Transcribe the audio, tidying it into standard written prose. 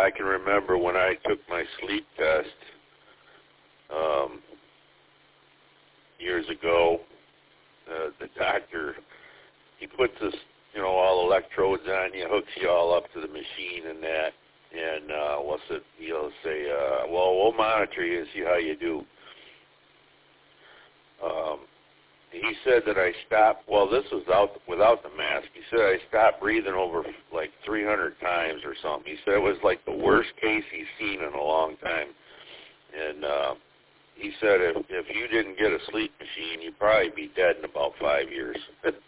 I can remember when I took my sleep test years ago, the doctor, he puts this, all electrodes on you, hooks you all up to the machine and that, and he'll say, we'll monitor you and see how you do. He said that I stopped, this was without the mask, he said I stopped breathing over like 300 times or something. He said it was like the worst case he's seen in a long time. And he said if you didn't get a sleep machine, you'd probably be dead in about 5 years.